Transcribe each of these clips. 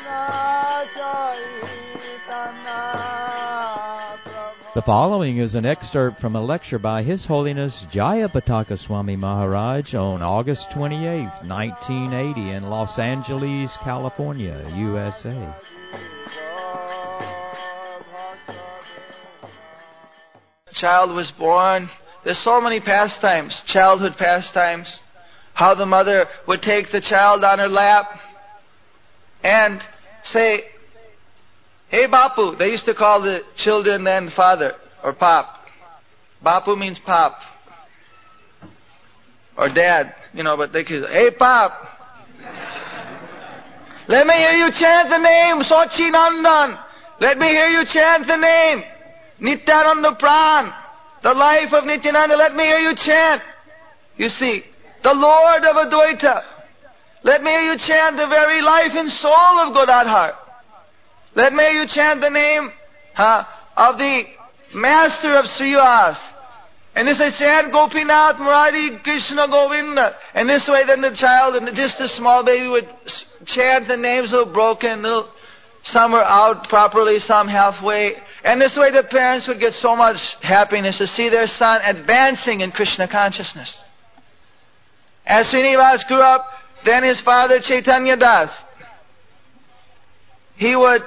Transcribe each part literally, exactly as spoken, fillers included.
The following is an excerpt from a lecture by His Holiness Jayapataka Swami Maharaj on August twenty-eighth, nineteen eighty in Los Angeles, California, U S A. Child was born. There's so many pastimes, childhood pastimes. How the mother would take the child on her lap and say, "Hey Bapu." They used to call the children then father or pop. Bapu means pop. Or dad, you know, but they could say, "Hey pop. Let me hear you chant the name Sachinandan. Let me hear you chant the name Nityananda Pran, the life of Nityananda. Let me hear you chant. You see, the Lord of Advaita. Let me hear you chant the very life and soul of Godadhar. Let me hear you chant the name huh, of the master of Srivas. And this I chant Gopinath, Murari, Krishna, Govinda. And this way then the child, and just a small baby would chant the names of broken, little, some were out properly, some halfway. And this way the parents would get so much happiness to see their son advancing in Krishna consciousness. As Srinivas grew up, then his father Chaitanya Das, he would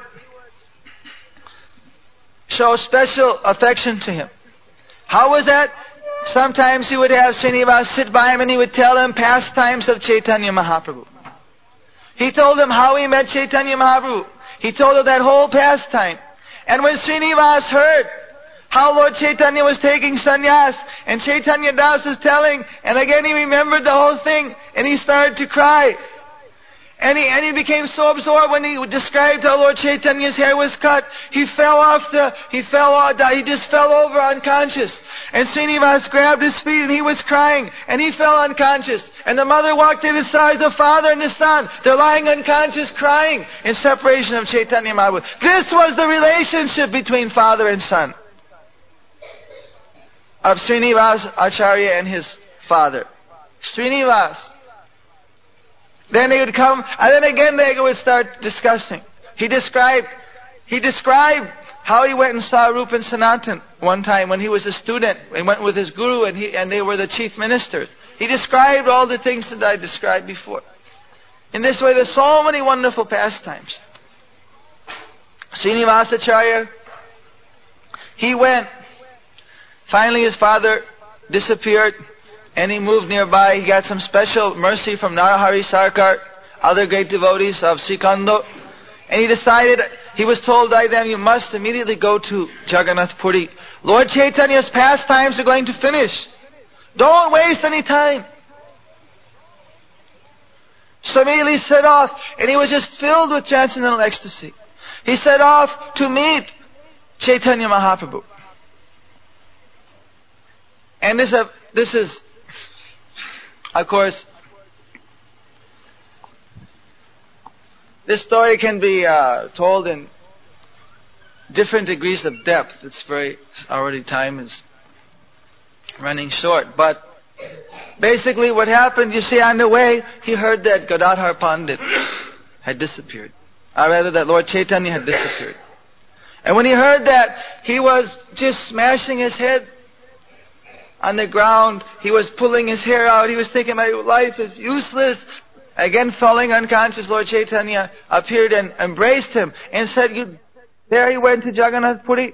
show special affection to him. How was that? Sometimes he would have Srinivas sit by him and he would tell him pastimes of Chaitanya Mahaprabhu. He told him how he met Chaitanya Mahaprabhu. He told him that whole pastime. And when Srinivas heard how Lord Chaitanya was taking sannyas, and Chaitanya Das was telling, and again he remembered the whole thing, and he started to cry. And he, and he became so absorbed when he described how Lord Chaitanya's hair was cut. He fell off the, he fell off, he just fell over unconscious. And Srinivas grabbed his feet and he was crying, and he fell unconscious. And the mother walked in beside the father and the son. They're lying unconscious crying in separation of Chaitanya Mahaprabhu. This was the relationship between father and son of Srinivas Acharya and his father. Srinivas. Then they would come, and then again they would start discussing. He described, he described how he went and saw Rupa and Sanatan one time when he was a student. He went with his guru, and he and they were the chief ministers. He described all the things that I described before. In this way, there's so many wonderful pastimes. Srinivasacharya, he went. Finally, his father disappeared. And he moved nearby. He got some special mercy from Narahari Sarkar, other great devotees of Srikando. And he decided, he was told by them, you must immediately go to Jagannath Puri. Lord Chaitanya's pastimes are going to finish. Don't waste any time. So immediately he set off, and he was just filled with transcendental ecstasy. He set off to meet Chaitanya Mahaprabhu. And this, uh, this is, of course, this story can be uh, told in different degrees of depth. It's very, already time is running short. But basically what happened, you see, on the way, he heard that Gadadhar Pandit had disappeared. Or rather, that Lord Chaitanya had disappeared. And when he heard that, he was just smashing his head on the ground. He was pulling his hair out. He was thinking, my life is useless. Again, falling unconscious, Lord Chaitanya appeared and embraced him and said, you, there he went to Jagannath Puri.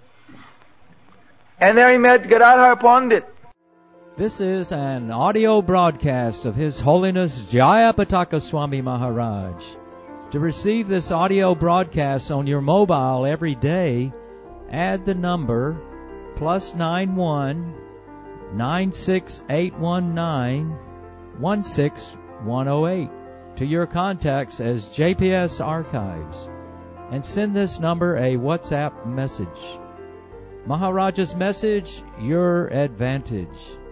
And there he met Gadadhar Pandit. This is an audio broadcast of His Holiness Jayapataka Swami Maharaj. To receive this audio broadcast on your mobile every day, add the number plus nine one nine six eight one nine one six one zero eight to your contacts as J P S Archives, and send this number a WhatsApp message. Maharaja's message, your advantage.